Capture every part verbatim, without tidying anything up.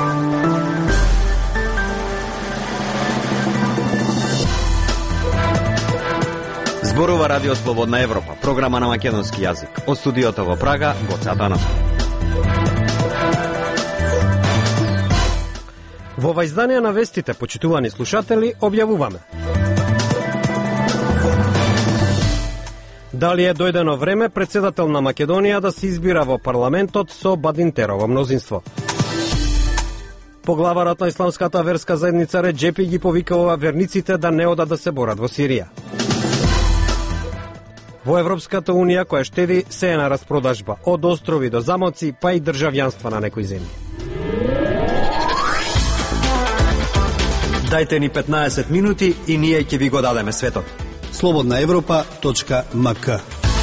Зборува Радио Слободна Европа, програма на македонски јазик. Од студиото во Прага, Гоце Атанасов. Во ова издание на вестите, почитувани слушатели, објавуваме: дали е дојдено време председател на Македонија да се избира во парламентот со Бадинтерово мнозинство? Поглаварот на исламската верска заедница Реджепи ги повикува верниците да не одат да се борат во Сирија. Во Европската Унија, која штеди, се е на распродажба, од острови до замоци, па и државјанства на некои земји. Дајте ни петнаесет минути и ние ќе ви го дадеме светот. слободна европа точка ем ка.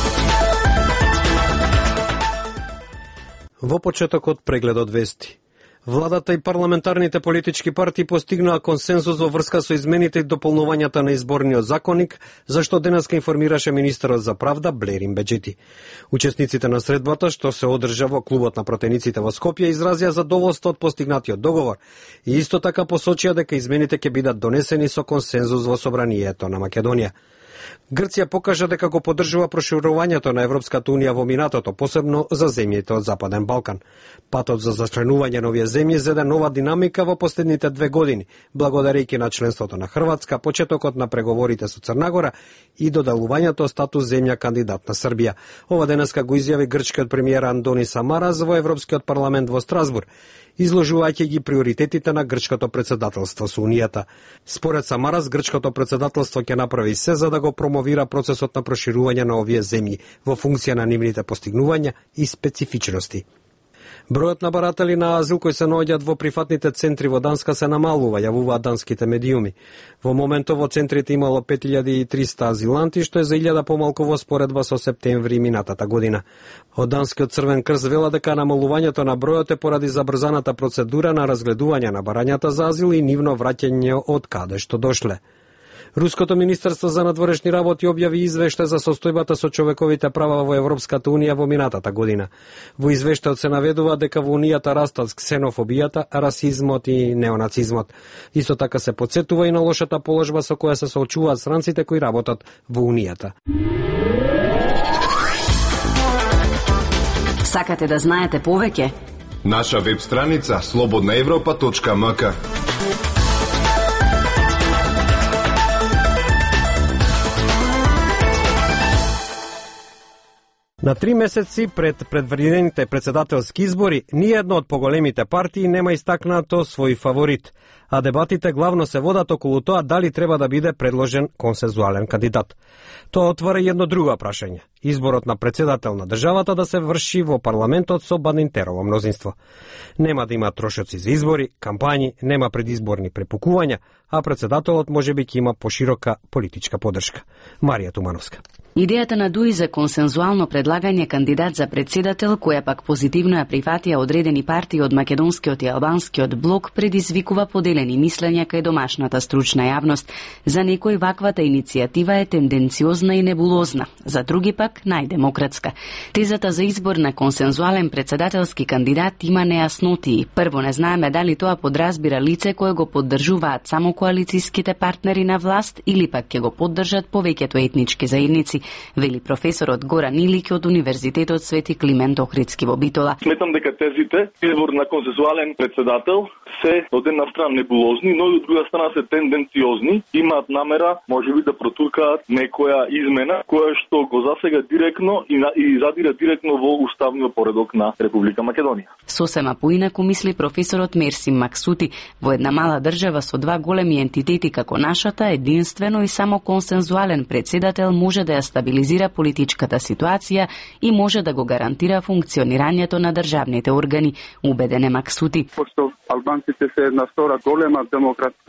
Во почетокот прегледот вести. Владата и парламентарните политички партии постигнаа консензус во врска со измените и дополнувањата на изборниот законник, зашто денеска информираше министерот за правда Блерин Беџети. Учесниците на средбата, што се одржа во клубот на пратениците во Скопје, изразија задоволство од постигнатиот договор и исто така посочија дека измените ќе бидат донесени со консензус во Собранието на Македонија. Грција покажа дека го поддржува проширувањето на Европската Унија во минатото, посебно за земјите од Западен Балкан. Патот за зачленување на овие земји зеде нова динамика во последните две години, благодарејќи на членството на Хрватска, почетокот на преговорите со Црна Гора и додалувањето статус земја кандидат на Србија. Ова денеска го изјави грчкиот премиер Андони Самарас во Европскиот парламент во Страсбург, изложувајќи ги приоритетите на грчкото председателство со Унијата. Според Самарас, грчкото председателство ќе направи се за да го промовира процесот на проширување на овие земји во функција на нивните постигнувања и специфичности. Бројот на баратели на азил кои се наоѓаат во прифатните центри во Данска се намалува, јавуваат данските медиуми. Во моментот во центрите имало пет илјади и триста азиланти, што е за илјада помалку во споредба со септември минатата година. Од Данскиот Црвен крст вела дека намалувањето на бројот е поради забрзаната процедура на разгледување на барањата за азил и нивно враќање од каде што дошле. Руското министерство за надворешни работи објави извештај за состојбата со човековите права во Европската Унија во минатата година. Во извештајот се наведува дека во Унијата растат ксенофобијата, расизмот и неонацизмот. Исто така се потсетува и на лошата положба со која се соочуваат странците кои работат во Унијата. Сакате да знаете повеќе? Наша веб страница слободна европа точка ем ка. На три месеци пред предвидените председателски избори, ниедно од поголемите партии нема истакнато свој фаворит, а дебатите главно се водат околу тоа дали треба да биде предложен консензуален кандидат. Тоа отвара едно друго прашање. Изборот на председател на државата да се врши во парламентот со Бадинтерово мнозинство. Нема да има трошоци за избори, кампањи, нема предизборни препукувања, а председателот можеби ќе има поширока политичка поддршка. Марија Тумановска. Идејата на Дуи за консензуално предлагање кандидат за председател, која пак позитивно ја прифатија одредени партии од македонскиот и албанскиот блок, предизвикува поделени мислења кај домашната стручна јавност. За некој ваквата иницијатива е тенденциозна и небулозна, за други пак најдемократска. Тезата за избор на консензуален председателски кандидат има нејаснотии. Прво, не знаеме дали тоа подразбира лице кое го поддржуваат само коалицијските партнери на власт или пак ќе го поддржат повеќето етнички заедници, вели професорот Горан Илик од Универзитетот Свети Климент Охридски во Битола. Сметам дека тезите избор на консензуален председател се од една страна небулозни, но и од друга страна се тенденциозни, имаат намера можеби да протуркаат некоја измена која што го засега директно и, на, и задира директно во уставниот поредок на Република Македонија. Сосема поинаку мисли професорот Мерсим Максути. Во една мала држава со два големи ентитети како нашата, единствено и само консензуален председател може да ја стабилизира политичката ситуација и може да го гарантира функционирањето на државните органи, убеден е Максути. Пошто албанците се една втора голема демократска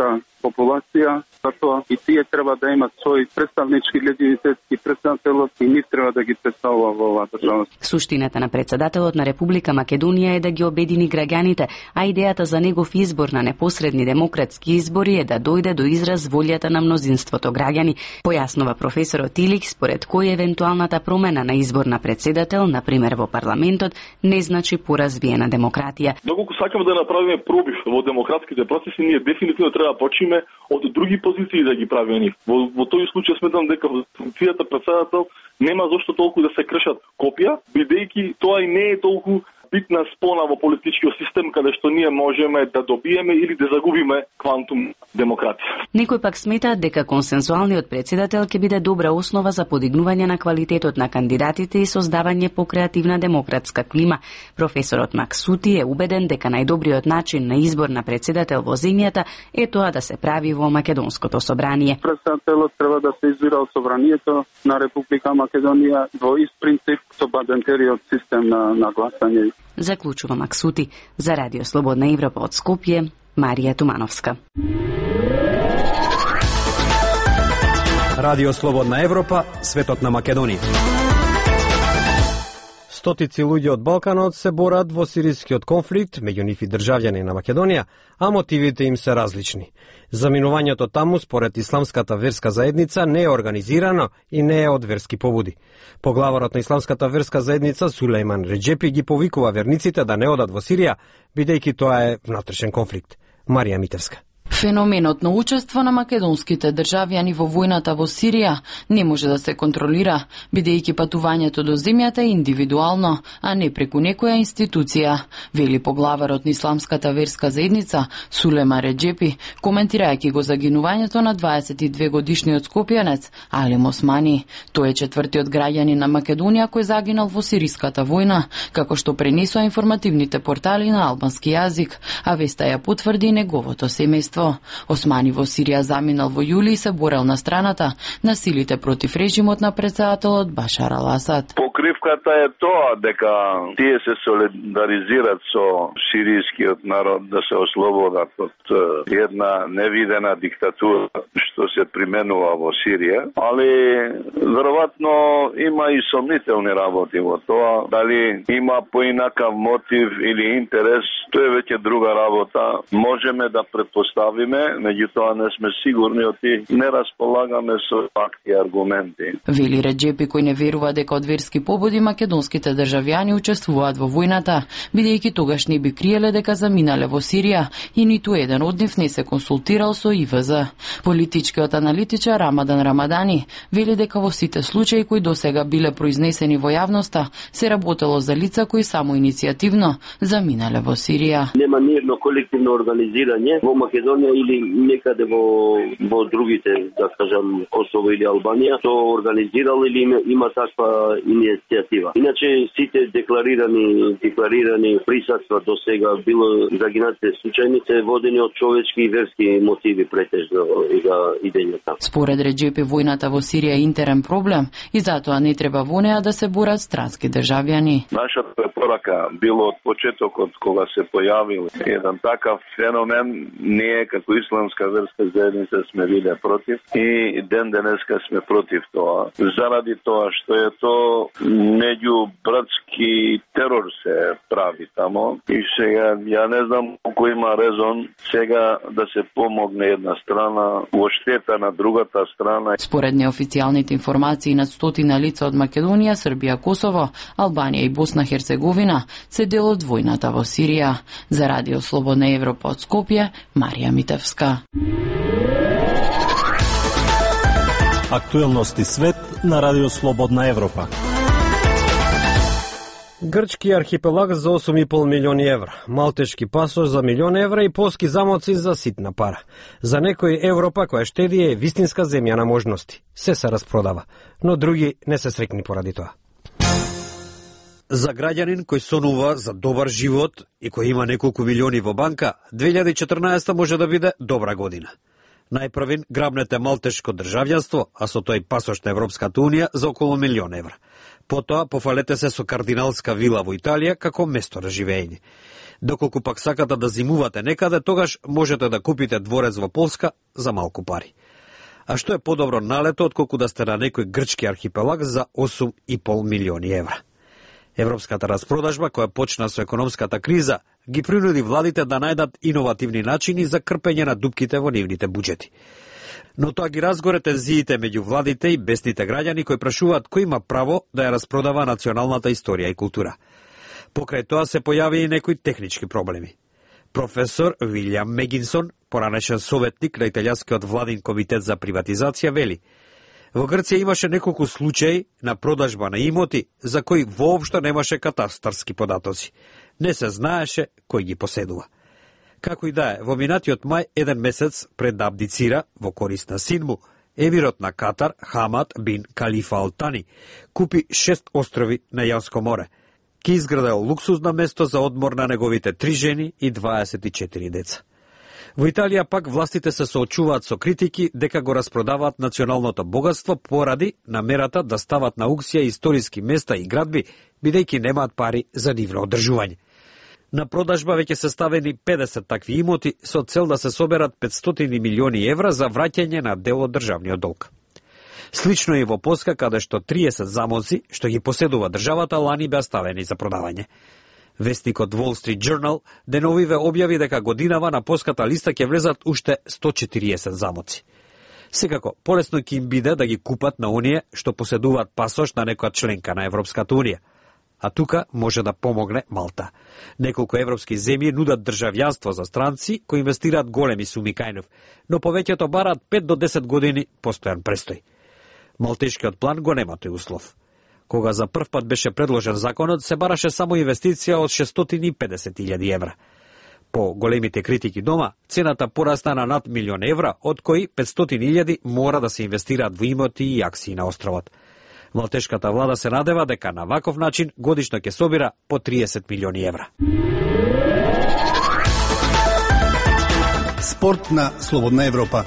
популација, затоа и тие треба да имат свој представнички легитимитетски представител и нив треба да ги представува во оваа држава. Суштината на председателот на Република Македонија е да ги обедини граѓаните, а идејата за негов избор на непосредни демократски избори е да дојде до израз волјата на мнозинството граѓани, појаснува професорот Илик, според кој евентуалната промена на избор на председател, на пример во парламентот, не значи поразвиена демократија. Доколку сакаме да направиме пробив во демократските процеси, ние дефинитивно треба да почиме од други позиции да ги правиме нив. Во, во тој случај сметам дека во функцијата председател нема зошто толку да се кршат копија, бидејќи тоа и не е толку битна спона во политичкиот систем каде што ние можеме да добиеме или да загубиме квантум демократија. Некој пак смета дека консензуалниот председател ќе биде добра основа за подигнување на квалитетот на кандидатите и создавање по креативна демократска клима. Професорот Максути е убеден дека најдобриот начин на избор на председател во земјата е тоа да се прави во Македонското собрание. Председателот треба да се избира од собранието на Република Македонија во ист принцип со бадентериот систем на, на гласање. Заклучува Максути. За Радио Слободна Европа од Скопје, Марија Тумановска. Радио Слободна Европа, светот на Македонија. Стотици луѓе од Балканот се борат во сирискиот конфликт, меѓу нив и државјани на Македонија, а мотивите им се различни. Заминувањето таму, според исламската верска заедница, не е организирано и не е од верски побуди. Поглаварот на исламската верска заедница Сулејман Реджепи ги повикува верниците да не одат во Сирија, бидејќи тоа е внатрешен конфликт. Марија Митевска. Феноменот на учество на македонските државјани во војната во Сирија не може да се контролира, бидејќи патувањето до земјата е индивидуално, а не преку некоја институција, вели поглаварот на исламската верска заедница Сулејман Реджепи, коментирајќи го загинувањето на дваесет и две годишниот скопјанец Алим Османи. Тој е четвртиот граѓанин на Македонија кој загинал во сириската војна, како што пренесоа информативните портали на албански јазик, а веста ја потврди неговото семејство. Османи во Сирија заминал во јули и се борел на страната на силите против режимот на председателот Башар ал-Асад. Покривката е тоа дека тие се солидаризираат со сиријскиот народ да се ослободат од една невидена диктатура што се применува во Сирија, али веројатно има и сомнителни работи во тоа, дали има поинакав мотив или интерес, тоа е веќе друга работа. Можеме да предпоставиме, меѓутоа не сме сигурни оти, не располагаме со факти и аргументи. Вели Реджепи, кој не верува дека од верски побуди македонските државјани учествуваат во војната, бидејќи тогаш не би криеле дека заминале во Сирија и ниту еден од нив не се консултирал со И В З. Политичкиот аналитичар Рамадан Рамадани вели дека во сите случаи кои досега биле произнесени во јавноста се работело за лица кои само иницијативно заминале во Сирија. Нема ниедно колективно организирање во Македонија или некаде во во другите, да кажам, Косово или Албанија, што организирал или има, има таква иницијатива. Иначе сите декларирани декларирани присуства до сега било загинатите случајни се водени од човечки и верски мотиви претежно за идењата. Според Реджепи, војната во Сирија е интерен проблем и затоа не треба во неа да се борат странски државјани. Нашата препорака било од почетокот кога се појавил еден такав феномен, ние како исламска верска заедница сме биле против и ден денеска сме против тоа. Заради тоа што е то меѓу братски терор се прави тамо и сега ја не знам колку има резон сега да се помогне една страна во штета на другата страна. Според неофицијалните информации, над стотина лица од Македонија, Србија, Косово, Албанија и Босна Херцеговина се дел од војната во Сирија. За Радио Слободна Европа од Скопје, Марија Митевска. Актуелности свет на Радио Слободна Европа. Грчки архипелаг за осум и пол милиони евра, малтешки пасош за милион евра и полски замоци за ситна пара. За некои Европа која штеди е вистинска земја на можности. Се се распродава, но други не се срекни поради тоа. За граѓанин кој сонува за добар живот и кој има неколку милиони во банка, две илјади и четрнаесета може да биде добра година. Најпрвин грабнете малтешко државјанство, а со тој пасош на Европската унија за околу милион евра. Потоа пофалете се со кардиналска вила во Италија како место на живење. Доколку пак сакате да зимувате некаде, тогаш можете да купите дворец во Полска за малку пари. А што е подобро налето отколку да сте на некој грчки архипелаг за осум и пол милиони евра. Европската распродажба, која почна со економската криза, ги принуди владите да најдат иновативни начини за крпење на дупките во нивните буџети. Но тоа ги разгоре тензиите меѓу владите и бесните граѓани кои прашуваат кој има право да ја распродава националната историја и култура. Покрај тоа се појави и некои технички проблеми. Професор Вилјам Мегинсон, поранешен советник на италијанскиот владин комитет за приватизација, вели: во Грција имаше неколку случаи на продажба на имоти за кои воопшто немаше катастарски податоци. Не се знаеше кој ги поседува. Како и да е, во минатиот мај, еден месец пред да абдицира во корист на син му, емирот на Катар, Хамад бин Калифа Ал Тани, купи шест острови на Јонско море. Ки изградил луксузно место за одмор на неговите три жени и дваесет и четири деца. Во Италија пак властите се соочуваат со критики дека го распродаваат националното богатство поради намерата да стават на аукција историски места и градби, бидејќи немаат пари за нивно одржување. На продажба веќе се ставени педесет такви имоти со цел да се соберат петстотини милиони евра за враќање на дел од државниот долг. Слично и во Полска, каде што триесет замоци, што ги поседува државата, лани беа ставени за продавање. Вестникот Wall Street Journal деновиве објави дека годинава на полската листа ќе влезат уште сто четириесет замоци. Секако, полесно ќе им биде да ги купат на оние што поседуваат пасош на некоја членка на Европската унија. А тука може да помогне Малта. Неколку европски земји нудат државјанство за странци кои инвестираат големи суми кајнов, но повеќето бараат пет до десет години постојан престој. Малтешкиот план го нема тој услов. Кога за прв пат беше предложен законот, се бараше само инвестиција од шестстотини и педесет илјади евра. По големите критики дома, цената порасна на над милион евра, од кои петстотини илјади мора да се инвестираат во имоти и акции на островот. Малтешката влада се надева дека на ваков начин годишно ќе собира по триесет милиони евра. Спорт на Слободна Европа.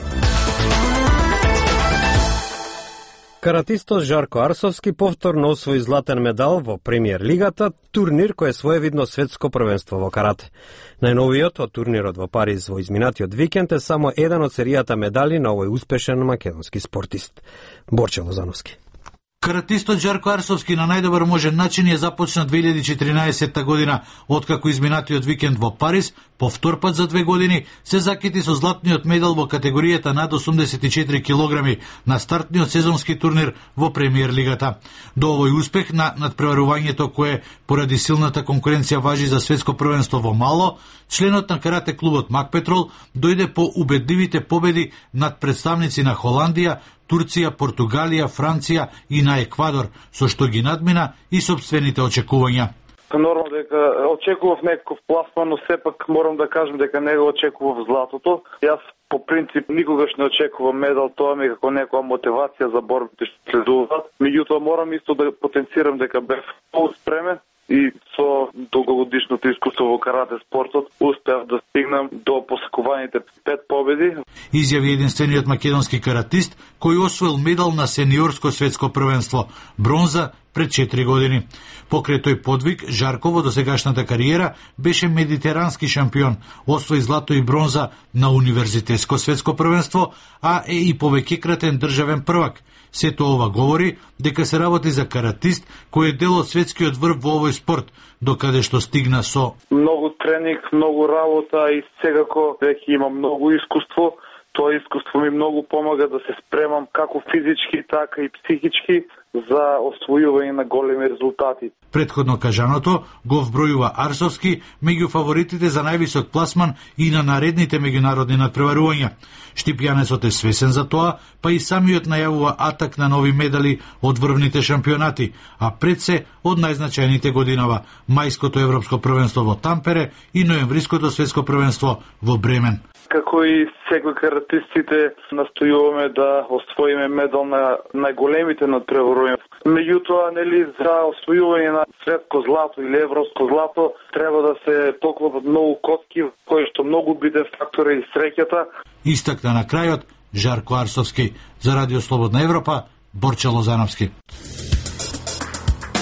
Каратистот Жарко Арсовски повторно освои златен медал во Премиер лигата, турнир кој е своевидно светско првенство во карате. Најновиот од турнирот во Париз во изминатиот викенд е само еден од серијата медали на овој успешен македонски спортист. Борче Лозановски. Каратистот Жарко Арсовски на најдобар можен начин ја започна две илјади и четиринаесетта година, откако изминатиот викенд во Париз, по втор пат за две години, се закити со златниот медал во категоријата над осумдесет и четири килограми на стартниот сезонски турнир во Премиер лигата. До овој успех на надпреварувањето кое поради силната конкуренција важи за светско првенство во Мало, членот на карате клубот Макпетрол дојде по убедливите победи над представници на Холандија, Турција, Португалија, Франција и на Еквадор, со што ги надмина и собствените очекувања. Нормално дека очекував некаков пласман, но сепак морам да кажам дека не го очекував златото. Јас по принцип никогаш не очекувам медал, тоа ми е како некоја мотивација за борбите што следуваат. Меѓутоа морам исто да потенцирам дека бев спремен и со долгогодишното искуство во карате спортот успеав да стигнам до посекуваните пет победи. Изјави единствениот македонски каратист кој освоил медал на сениорско светско првенство, бронза пред четири години. Покрај тој подвиг, Жарко во досегашната кариера беше медитерански шампион, освои злато и бронза на универзитетско светско првенство, а е и повеќекратен државен првак. Сето ова говори дека се работи за каратист кој е дел од светскиот врв во овој спорт, докаде што стигна со многу тренинг, многу работа и секако веќе има многу искуство. Тоа искуство ми многу помага да се спремам како физички, така и психички за освојување на големи резултати. Претходно кажаното го вбројува Арсовски меѓу фаворитите за највисок пласман и на наредните меѓународни надпреварувања. Штипјанецот е свесен за тоа, па и самиот најавува атак на нови медали од врвните шампионати, а пред се од најзначајните годинава мајското европско првенство во Тампере и ноемвриското светско првенство во Бремен. Како и секој каратистите настојуваме да освоиме медал на најголемите надпреварувања. Меѓутоа, нели, за освојување на светско злато или европско злато треба да се поклопат многу котки, кои што многу биде фактор и среќата. Истакна на крајот Жарко Арсовски. За Радио Слободна Европа, Борче Лозановски.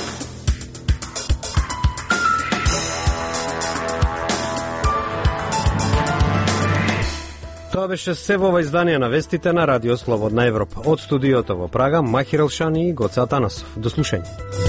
Тоа беше се во ова издание на вестите на Радио Слободна Европа. Од студиото во Прага, Махир Елшани и Гоце Атанасов. До слушање.